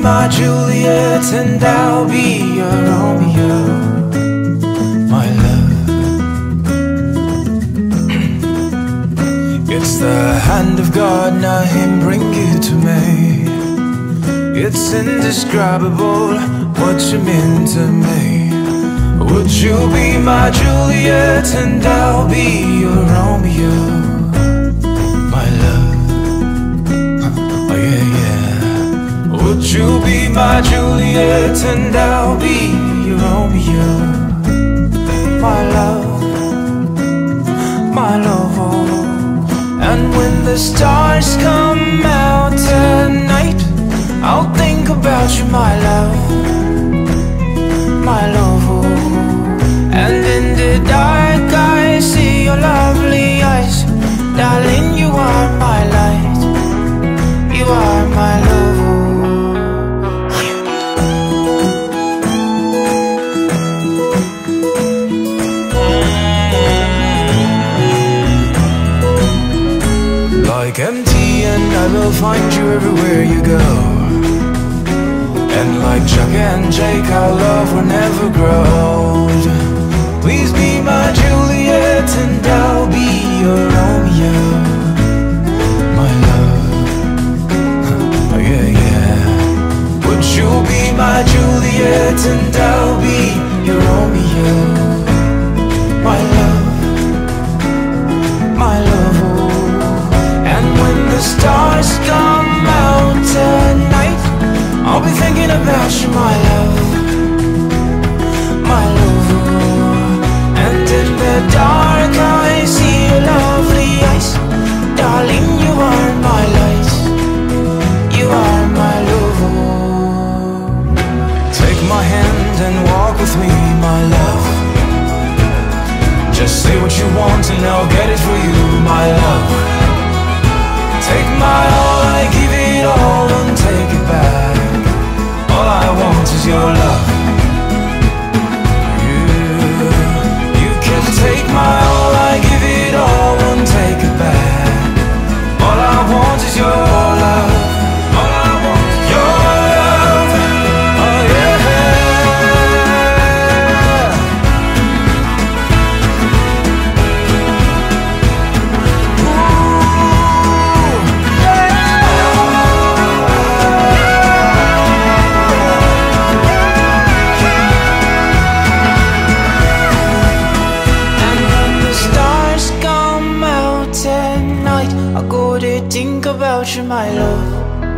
my Juliet and I'll be your Romeo, my love. It's the hand of God, now him bring you to me. It's indescribable what you mean to me. Would you be my Juliet and I'll be your Romeo, my love? Oh yeah, yeah. Would you be my Juliet and I'll be your Romeo, my love, my love. And when the stars come out tonight, I'll think about you, my love, my love. And in the dark I see your lovely eyes. Darling, you are my light, you are my love. Like empty, and I will find you everywhere you go. And like Chuck and Jake, our love will never grow. Please be my Juliet and I'll be your Romeo, my love. Oh yeah, yeah. Would you be my Juliet and I'll be your Romeo, my love, my love. And when the stars come out tonight, I'll be thinking about you, my love, my love. And in the dark I see your lovely eyes. Darling, you are my light, you are my love. Take my hand and walk with me, my love. Just say what you want and I'll get it for you, my love. Take my all, I give it all, and take it back. All I want is your love. You can take my all, I give it all, and take it back. All I want is your love. All I want is your love. Oh yeah. Think about you, my love,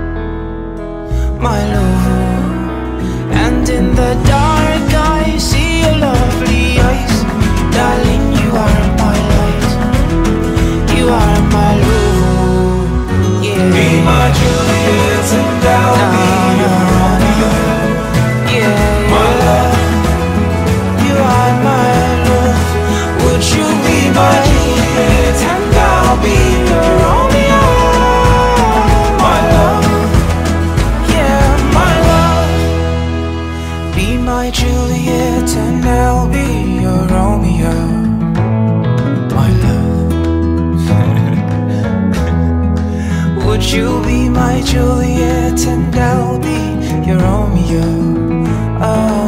my love. And in the dark I see your lovely eyes. Darling, you are my light, you are my love, yeah. Be my Juliet and I'll be your Romeo, yeah, my love, you are my love. Would you be my Juliet and I'll be your Romeo, my Juliet and I'll be your Romeo, my love. Would you be my Juliet and I'll be your Romeo? Oh.